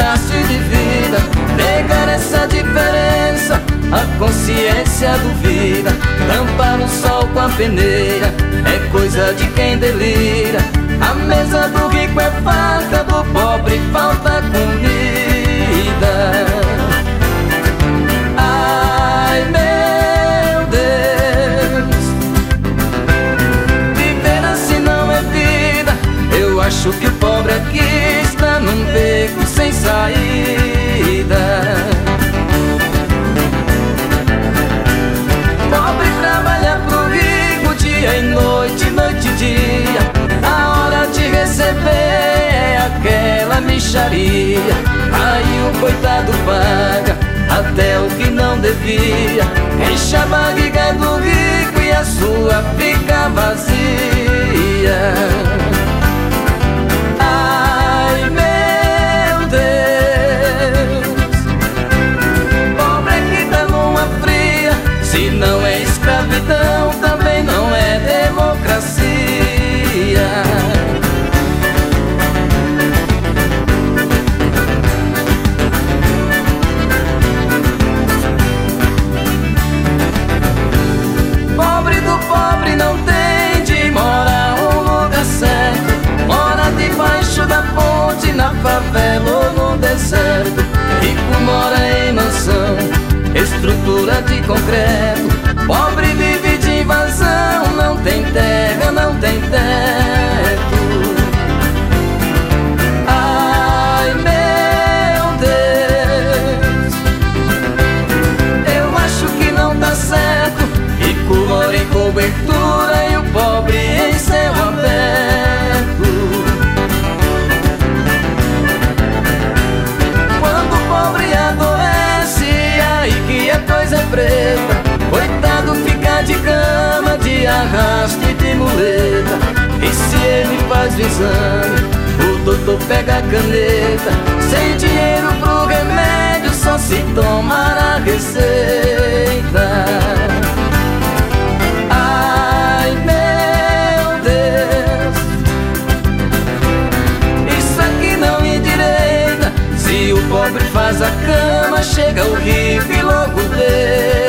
contraste de vida. Negar essa diferença, a consciência duvida. Tampar o sol com a peneira é coisa de quem delira. A mesa do rico é farta, do pobre falta comida. Ai, meu Deus, viver assim não é vida. Eu acho que o pobre aqui está num beco sem saída. Pobre trabalha pro rico dia e noite, noite e dia. A hora de receber é aquela mixaria. Aí o coitado paga até o que não devia. Enche a barriga do rico e a sua fica vazia. Ai, meu Deus, pobre é que tá numa fria. Se não é escravidão, também não é democracia. Pobre do pobre não tem de morar um lugar certo. Mora debaixo da ponte, na favela ou no deserto. Rico mora em mansão, estrutura de concreto. Pobre vive de invasão, não tem terra, não tem teto. Ai, meu Deus, eu acho que não tá certo. Rico mora em cobertura e o pobre em céu aberto. Quando o pobre adoece, aí que a coisa é preta. Coitado fica de cama, de arrasto e de muleta. E se ele faz o exame, o doutor pega a caneta. Sem dinheiro pro remédio, só se tomar a receita. Ai, meu Deus, isso aqui não endireita. Se o pobre faz a cama, chega o rico e logo deita.